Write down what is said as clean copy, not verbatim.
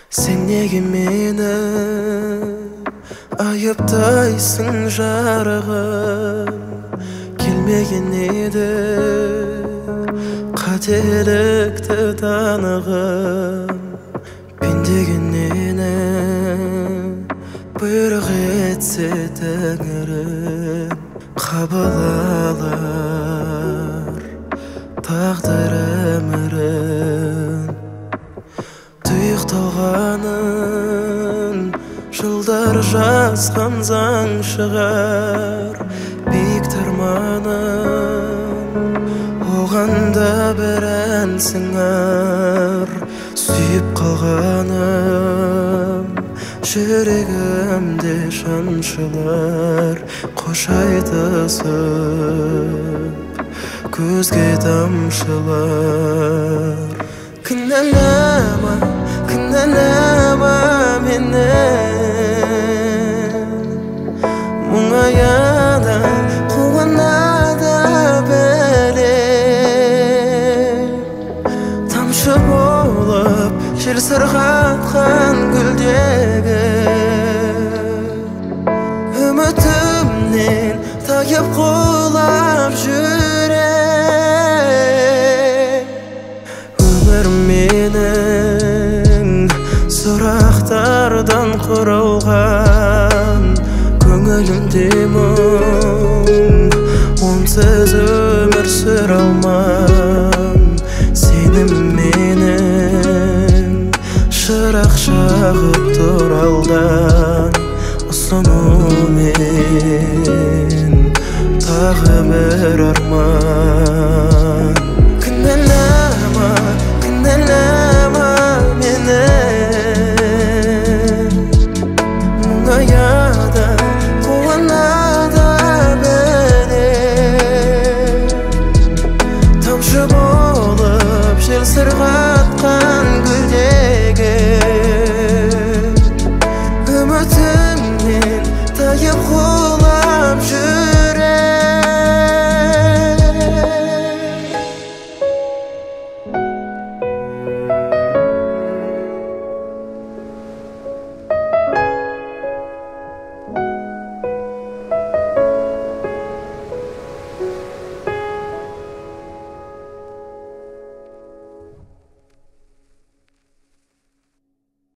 Sen neге meni ayıptayсың жарығым, келмеген еді қателікті танығым. Пендеген нені бұйрық етсе тәңірім, қабыл алар тағдыр әмірін. Тұйықталғанын жылдар жазған заң шығар, биік тұрманым оған да бір ән сыңар. Сүйіп қалғаным жүрегімде шаншылар, қош айтысып көзге тамшылар. Кінәлама, кінәлама мені, мұңаяда қуанада бәлем. Тамшы болып жел сырғатқан гүлдегі, үмітімнен тайып құлап жүрек. Өмір менің сұрақтардан құралған, көңілімде мұң, онсыз өмір сүре алман. Сенім менің шырақ жағып тұр алдан, ұсынумен тағы бір арман. Кінәлама, кінәлама мені, мұңаяда қуанада бәлем. Тамшы болып жел сырға